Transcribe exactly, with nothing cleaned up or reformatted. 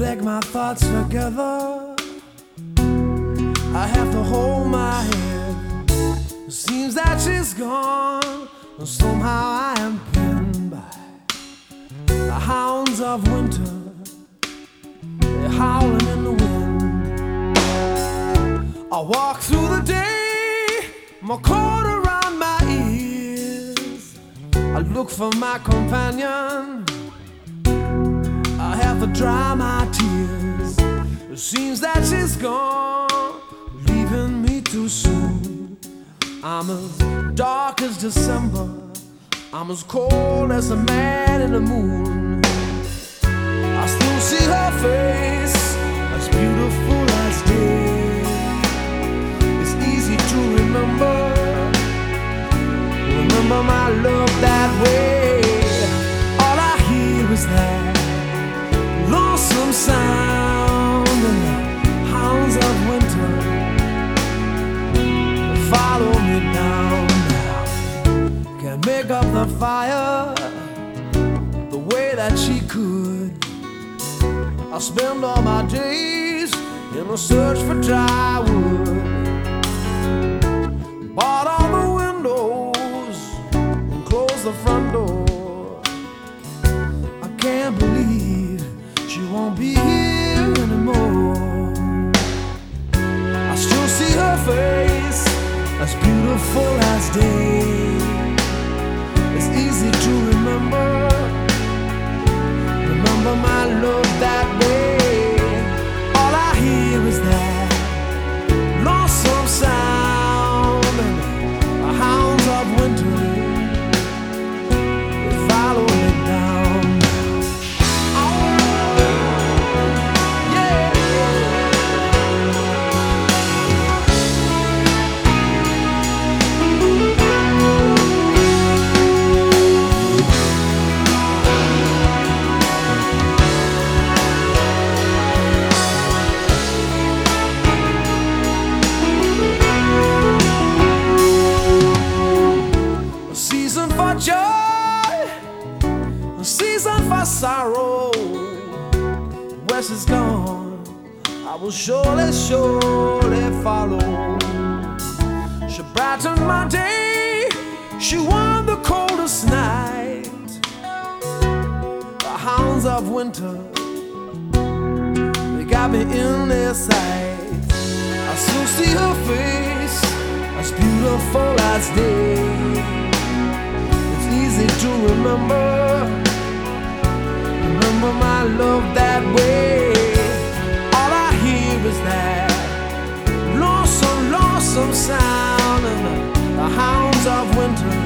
collect my thoughts together. I have to hold my head. It seems that she's gone, and somehow I am pinned by the hounds of winter. They're howling in the wind. I walk through the day, my coat around my ears. I look for my companion. I have to dry my tears. It seems that she's gone, leaving me too soon. I'm as dark as December, I'm as cold as the man in the moon. I still see her face, as beautiful as day. It's easy to remember, remember my love that way. All I hear is that lonesome sound and the hounds of winter follow me down now. Can't make up the fire the way that she could. I spend all my days in a search for dry wood. Bought all the windows and closed the front door. I can't believe she won't be here anymore. I still see her face, as beautiful as day. It's easy to remember, remember my love that way. All I hear is that lonesome sound and the hounds of winter will follow me down. Joy, a season for sorrow. West is gone, I will surely, surely follow. She brightened my day, she won the coldest night. The hounds of winter, they got me in their sight. I still see her face, as beautiful as day. Easy to remember, remember my love that way. All I hear is that lonesome, lonesome sound and the, the hounds of winter